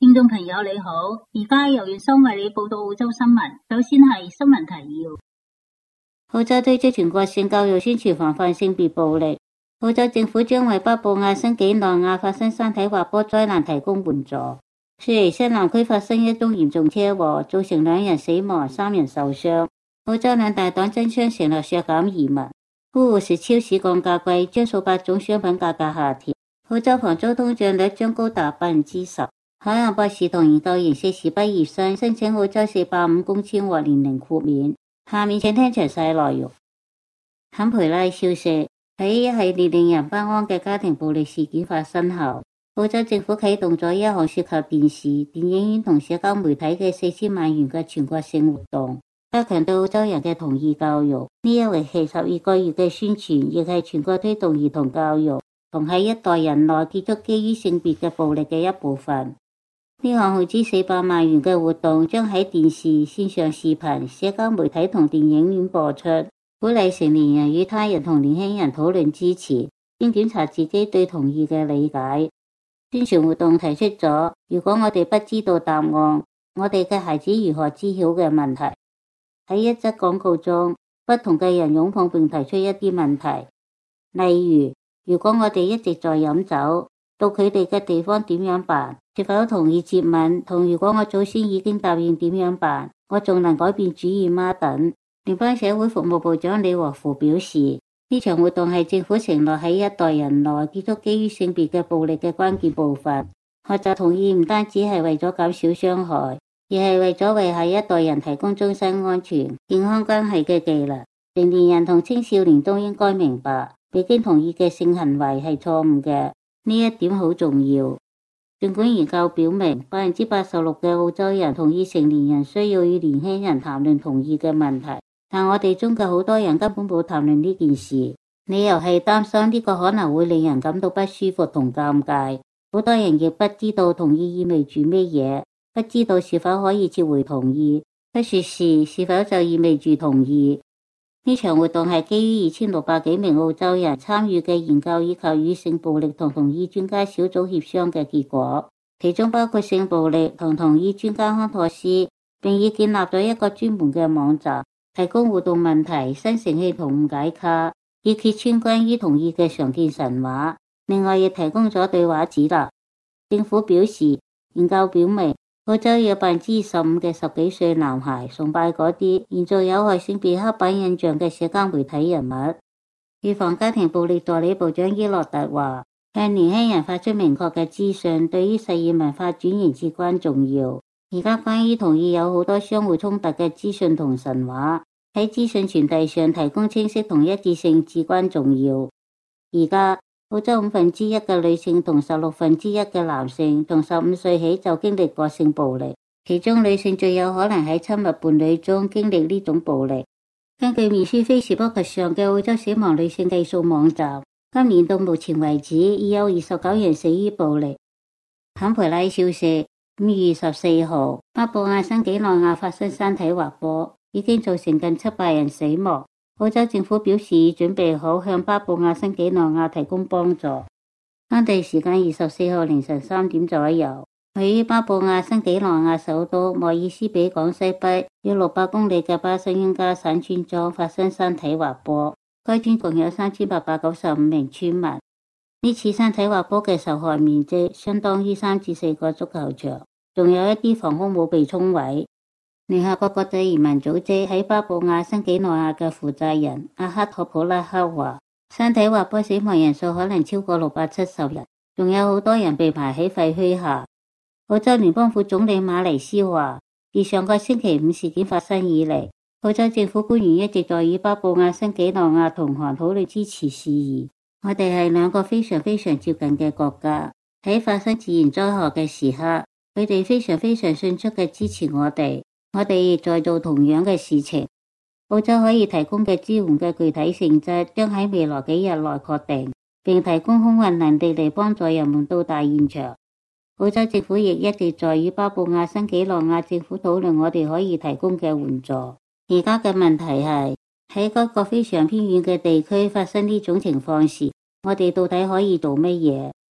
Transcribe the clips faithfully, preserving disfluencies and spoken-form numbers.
聽眾朋友你好，而家由月生為你報道澳洲新聞。首先係新聞提要。澳洲推出全國性教育宣傳防範性別暴力。澳洲政府將為巴布亞新幾內亞發生山體滑坡災難提供援助。雪梨西南區發生一宗嚴重車禍，造成兩人死亡，三人受傷。澳洲兩大黨爭相承諾削減移民。呼籲是超市降價貴，將數百種商品價格下調。澳洲房租通脹率將高達百分之十。海洋博士同研究型碩士畢業生申請澳洲四百五公簽或年齡豁免。下面請聽詳細內容。坎培拉消息，喺一系列令人不安嘅家庭暴力事件發生後，澳洲政府啟動咗一項涉及電視、電影院同社交媒體嘅四千萬元嘅全國性活動，加強對澳洲人嘅同意教育。呢一為期十二個月嘅宣傳，亦係全國推動兒童教育同喺一代人內結束基於性別嘅暴力嘅一部分。呢項耗資四百萬元嘅活動將喺電視、線上視頻、社交媒體同電影院播出，鼓勵成年人與他人同年輕人討論支持，並檢查自己對同意嘅理解。宣傳活動提出咗，如果我哋不知道答案，我哋嘅孩子如何知曉嘅問題。喺一則廣告中，不同嘅人擁抱並提出一啲問題，例如，如果我哋一直在飲酒，到佢哋嘅地方點樣辦？是否同意接吻？同如果我祖先已經答應點樣辦？我仲能改變主意嗎？等。聯邦社會服務部長李和富表示，呢場活動係政府承諾喺一代人內結束基於性別嘅暴力嘅關鍵部分。學習同意唔單止係為咗減少傷害，而係為咗為下一代人提供終身安全、健康關係嘅技能。成年人同青少年都應該明白，未經同意嘅性行為係錯誤嘅，呢一點好重要。儘管研究表明，百分之八十六嘅澳洲人同意成年人需要與年輕人談論同意嘅問題，但我哋中嘅好多人根本冇談論呢件事，理由係擔心呢個可能會令人感到不舒服同尷尬。好多人亦不知道同意意味住乜嘢，不知道是否可以撤回同意，不說是是否就意味住同意。呢場活動係基於二千六百幾名澳洲人參與嘅研究以及與性暴力同同意專家小組協商嘅結果，其中包括性暴力同同意專家康托斯，並已建立咗一個專門嘅網站，提供互動問題、生成器同誤解卡，以揭穿關於同意嘅常見神話。另外亦提供咗對話指南。政府表示，研究表明，澳洲有百分之二十五嘅十幾歲男孩崇拜嗰啲延續有害性別刻板印象嘅社交媒體人物。預防家庭暴力助理部長伊洛特話，向年輕人發出明確嘅資訊，對於實現文化轉型至關重要。而家關於同意有好多相互衝突嘅資訊同神話，喺資訊傳遞上提供清晰同一致性至關重要。而家澳洲五分之一嘅女性同十六分之一嘅男性從十五歲起就經歷過性暴力，其中女性最有可能喺親密伴侶中經歷呢種暴力。根據面書 Facebook 上嘅澳洲死亡女性計數網站，今年到目前為止已有二十九人死於暴力。坎培拉消息，五月十四號，巴布亞新幾內亞發生山體滑坡，已經造成近七百人死亡。澳洲政府表示已準備好向巴布亞新幾內亞提供幫助。當地時間二十四號凌晨三點左右，位於巴布亞新幾內亞首都莫爾斯比港西北約六百公里嘅巴新恩加省村莊發生山體滑坡，該村共有三千八百九十五名村民。呢次山體滑坡嘅受害面積相當於三至四個足球場，仲有一啲房屋冇被沖毀。聯合國國際移民組織喺巴布亞新幾內亞嘅負責人阿克托普拉克話，山體滑坡死亡人數可能超過六百七十人，仲有好多人被埋喺廢墟下。澳洲聯邦副總理馬尼斯話，自上個星期五事件發生以嚟，澳洲政府官員一直在與巴布亞新幾內亞同行討論支持事宜。我哋係兩個非常非常接近嘅國家，喺發生自然災害嘅時刻，佢哋非常非常迅速嘅支持我哋。我哋亦在做同樣嘅事情。澳洲可以提供嘅支援嘅具體性質將喺未來幾日內確定，並提供空運能力嚟幫助人們到達現場。澳洲政府亦一直在與巴布亞新幾內亞政府討論我哋可以提供嘅援助。而家嘅問題係喺嗰個非常偏遠嘅地區發生呢種情況時，我哋到底可以做乜嘢？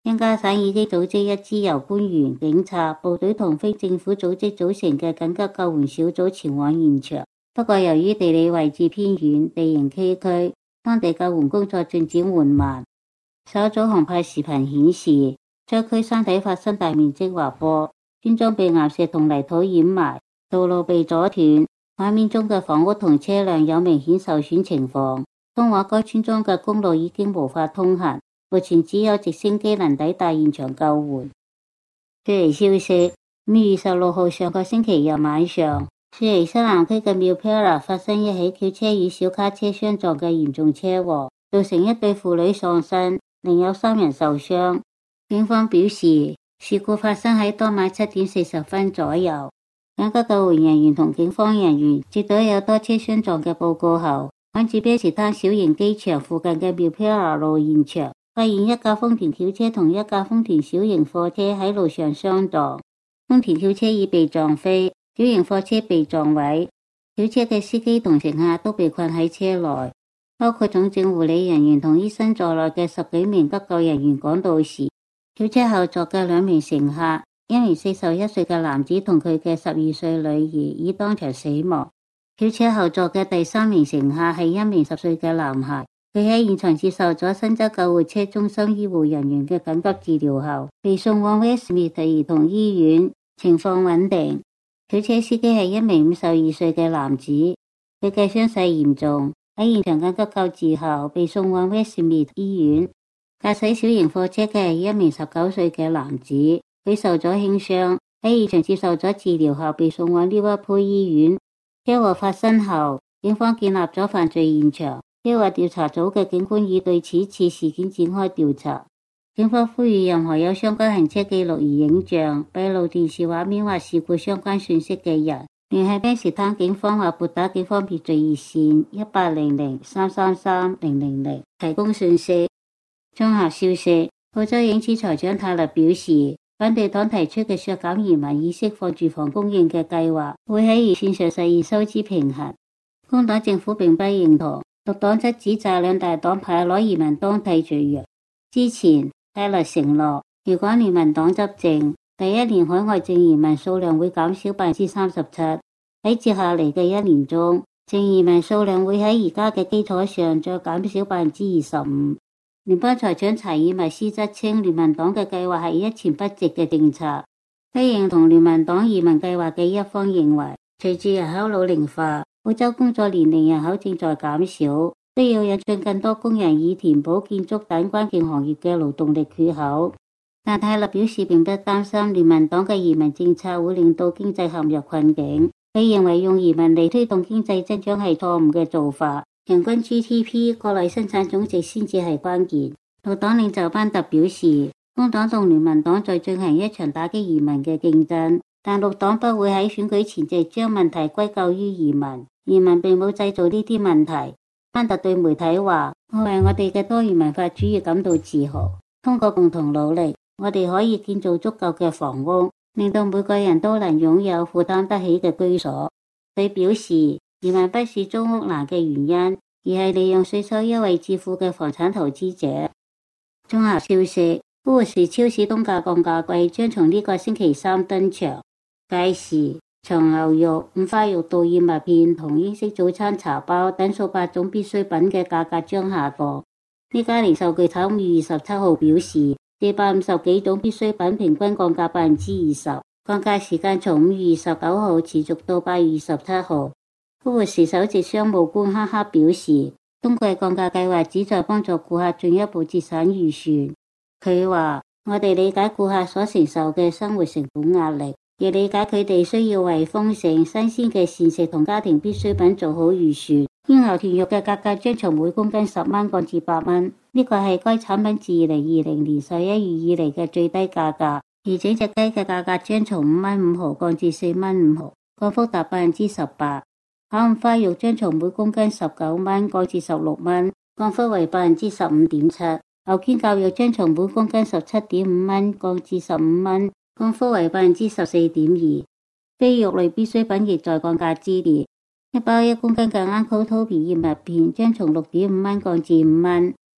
恩加省已經組織一支由官員、警察、部隊同非政府組織組成嘅緊急救援小組前往現場。不過由於地理位置偏遠、地形崎嶇，當地救援工作進展緩慢。小組航拍視頻顯示，災區山體發生大面積滑坡，村莊被岩石同泥土掩埋，道路被阻斷。畫面中嘅房屋同車輛有明顯受損情況。通往該村莊嘅公路已經無法通行，目前只有直升機能抵達現場救援。雪梨消息，五月十六號上個星期日晚上，雪梨西南區嘅 Milperra 發生一起轎車與小卡車相撞嘅嚴重車禍，造成一對婦女喪生，另有三人受傷。警方表示，事故發生喺當晚七點四十分左右。緊急救援人員同警方人員接到有多車相撞嘅報告後，趕至卑士坦小型機場附近嘅 Milperra 路現場，發現一架豐田轎車同一架豐田小型貨車喺路上相撞。豐田轎車已被撞飛，小型貨車被撞毀。轎車嘅司機同乘客都被困喺車內，包括重症護理人員同醫生在內嘅十幾名急救人員趕到時，轎車後座嘅兩名乘客，一名四十一歲嘅男子同佢嘅十二歲女兒已當場死亡。轎車後座嘅第三名乘客係一名十歲嘅男孩，佢喺現場接受咗新州救護車中心醫護人員嘅緊急治療後，被送往 Westmead 兒童醫院，情況穩定。轎車司機係一名五十二歲嘅男子，佢嘅傷勢嚴重，喺現場緊急救治後被送往 Westmead 醫院。駕駛小型貨車嘅係一名十九歲嘅男子，佢受咗輕傷，喺現場接受咗治療後被送往 Liverpool 醫院。車禍發生後，警方建立咗犯罪現場車禍調查組嘅警官已對此次事件展開調查。警方呼籲任何有相關行車記錄儀影像、閉路電視畫面或事故相關訊息嘅人，聯繫卑士坦警方或撥打警方滅罪熱線一八零零三三三零零零提供訊息。綜合消息，澳洲影子財長泰勒表示，反對黨提出嘅削減移民以釋放住房供應嘅計劃，會喺預算上實現收支平衡。工黨政府並不認同，綠黨則指責兩大黨派攞移民當替罪羊。之前泰勒承諾，如果聯民黨執政，第一年海外淨移民數量會減少百分之三十七。喺接下嚟嘅一年中，淨移民數量會喺而家嘅基礎上再減少百分之二十五。聯邦財長查爾密斯則稱聯民黨嘅計劃係一錢不值嘅政策。非認同聯民黨移民計劃嘅一方認為，隨住人口老齡化，澳洲工作年齡人口正在減少，需要引進更多工人以填補建築等關鍵行業嘅勞動力缺口。但泰勒表示並不擔心聯民黨嘅移民政策會令到經濟陷入困境。佢認為用移民嚟推動經濟增長係錯誤嘅做法。人均 G D P 國內生產總值先至係關鍵。綠黨領袖班特表示，工黨同聯民黨在進行一場打擊移民嘅競爭，但綠黨不會喺選舉前夕將問題歸咎於移民，移民並冇製造呢啲問題。班特對媒體話，我為我哋嘅多元文化主義感到自豪，通過共同努力，我哋可以建造足夠嘅房屋，令到每個人都能擁有負擔得起嘅居所。佢表示，移民不是租屋難嘅原因，而係利用稅收優惠致富嘅房產投資者。綜合消息，富士超市冬季降價季將從呢個星期三登場，屆時從牛肉、五花肉到燕麥片同英式早餐茶包等數百種必需品嘅價格將下降。呢家零售巨頭五月二十七號表示，四百五十幾種必需品平均降價百分之二十，降價時間從五月二十九號持續到八月二十七號。富士首席商務官哈克表示，冬季降價計劃旨在幫助顧客進一步節省預算。佢話，我哋理解顧客所承受嘅生活成本壓力，亦理解佢哋需要為豐盛、新鮮嘅膳食同家庭必需品做好預算。煙牛豚肉嘅價格將從每公斤十蚊降至八蚊，呢個係該產品自二零二零年十一月以嚟嘅最低價格。而整隻雞嘅價格將從五蚊五毫降至四蚊五毫，降幅達百分之十八。烤五花肉將從每公斤十九蚊降至十六蚊，降幅為百分之十五點七。牛肩胛肉將從每公斤十七點五蚊降至十五蚊，降幅為百分之十四點二。非肉類必需品亦在降價之列，一包一公斤嘅 Uncle Toby 燕麥片將從六點五蚊降至五蚊，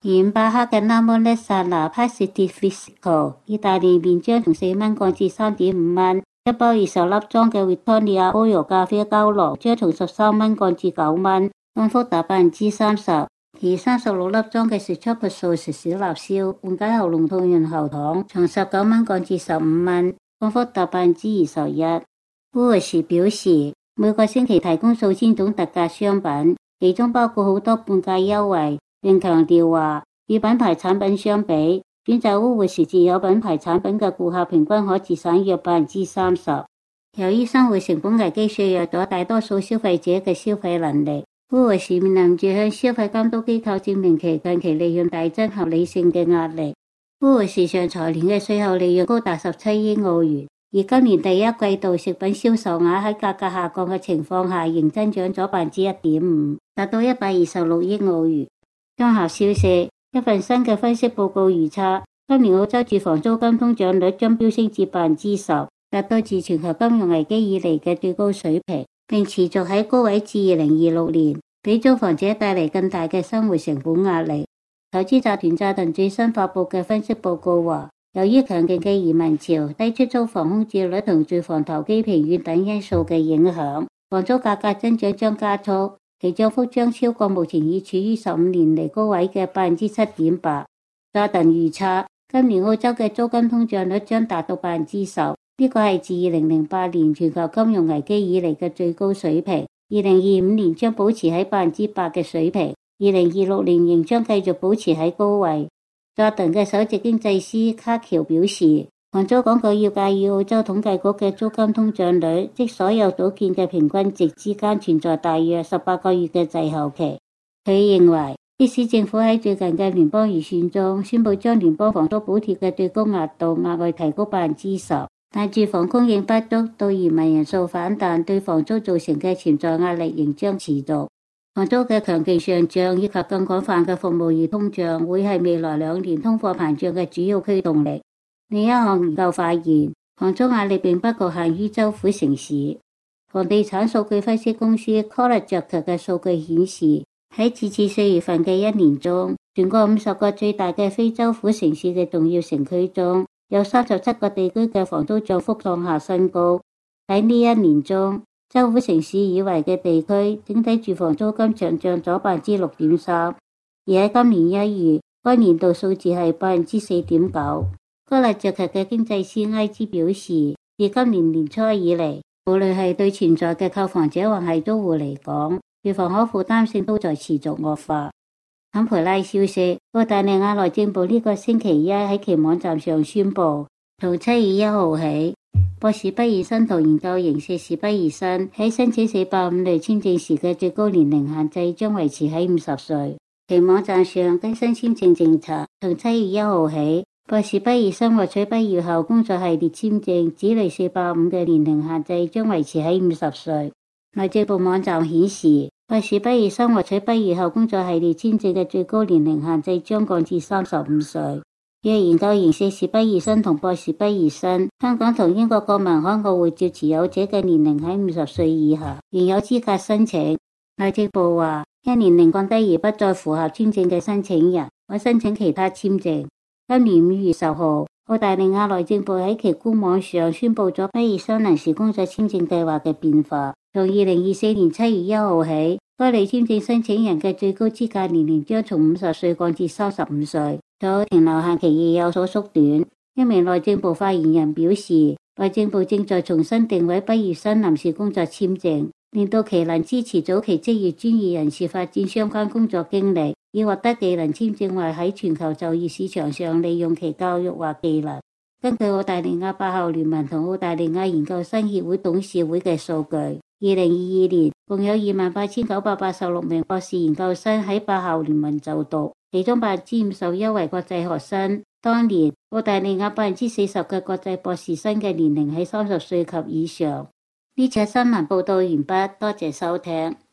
而巴克嘅 Namolesana Positive Physical 意大利麵漿從四蚊降至三點五蚊，一包二十粒裝嘅 Victoria Oil 咖啡膠囊將從十三蚊降至九蚊，降幅達百分之三十。而三十六粒裝嘅 Strepsil 食小納燒緩解喉嚨痛潤喉糖從十九蚊降至十五蚊，降幅達百分之二十一。烏爾士表示，每個星期提供數千種特價商品，其中包括好多半價優惠，並強調話與品牌產品相比，選擇烏爾士自有品牌產品嘅顧客平均可節省約百分之三十。由於生活成本危機削弱咗大多數消費者嘅消費能力，烏爾士面臨住向消費監督機構證明其近期利潤大增合理性嘅壓力。烏爾士上財年嘅稅後利潤高達十七億澳元，而今年第一季度食品銷售額喺價格下降嘅情況下，仍增長咗百分之一點五，達到一百二十六億澳元。綜合消息，一份新嘅分析報告預測，今年澳洲住房租金通脹率將飆升至百分之十，達到自全球金融危機以嚟嘅最高水平，並持續喺高位至二零二六年，俾租房者帶嚟更大嘅生活成本壓力。投資集團扎頓最新發佈嘅分析報告話，由於強勁嘅移民潮、低出租房空置率同住房投機疲軟等因素嘅影響，房租價格增長將加速，其漲幅將超過目前已處於十五年嚟高位嘅百分之七點八。扎頓預測，今年澳洲嘅租金通脹率將達到百分之十，呢個係自二零零八年全球金融危機以嚟嘅最高水平。二零二五年將保持喺百分之八嘅水平，二零二六年仍將繼續保持喺高位。扎頓嘅首席經濟師卡喬表示，房租廣告要介意澳洲統計局嘅租金通脹率，即所有組件嘅平均值之間存在大約十八個月嘅滯後期。佢認為，即使政府喺最近嘅聯邦預算中宣布將聯邦房租補貼嘅最高額度額外提高百分之十，但住房供應不足到移民人數反彈對房租造成嘅潛在壓力仍將持續。房租嘅強勁上漲以及更廣泛嘅服務業通脹會係未來兩年通貨膨脹嘅主要驅動力。另一項研究發現，房租壓力並不局限於州府城市。房地產數據分析公司 Colliers 嘅數據顯示，喺截至四月份嘅一年中，全國五十個最大嘅非州府城市嘅重要城區中，有三十七個地區嘅房租漲幅創下新高。喺呢一年中，州府城市以外嘅地區整體住房租金上漲咗百分之六點三，而喺今年一月，該年度數字係百分之四點九。哥勒爵嘅經濟師埃茲表示，自今年年初以嚟，無論係對潛在嘅購房者或係租戶嚟講，住房可負擔性都在持續惡化。坎培拉消息，澳大利亞內政部呢個星期一喺其網站上宣布，從七月一號起，博士畢業生同研究型碩士畢業生喺申請四八五類簽證時嘅最高年齡限制將維持喺五十歲。其網站上更新簽證政策，從七月一號起，博士畢業生獲取畢業後工作系列簽證子類四八五嘅年齡限制將維持喺五十歲。內政部網站顯示，博士畢業生獲取畢業後工作系列簽證嘅最高年齡限制將降至三十五歲。若研究型碩士畢業生同博士畢業生，香港同英國國民海外護照持有者嘅年齡喺五十歲以下，仍有資格申請。內政部話，因年齡降低而不再符合簽證嘅申請人，可申請其他簽證。今年五月十號，澳大利亞內政部喺其官網上宣布咗畢業生臨時工作簽證計劃嘅變化。從二零二四年七月一號起，該類簽證申請人嘅最高資格年齡將從五十歲降至三十五歲，就停留限期亦有所縮短。一名內政部發言人表示，內政部正在重新定位畢業生臨時工作簽證，令到其能支持早期職業專業人士發展相關工作經歷，以獲得技能簽證或喺全球就業市場上利用其教育或技能。根據澳大利亞八校聯盟同澳大利亞研究生協會董事會嘅數據，二零二二年共有二萬八千九百八十六名博士研究生喺八校聯盟就讀，其中百分之五十一為國際學生。當年澳大利亞百分之四十嘅國際博士生嘅年齡喺三十歲及以上。呢次新聞報道完畢，多謝收聽。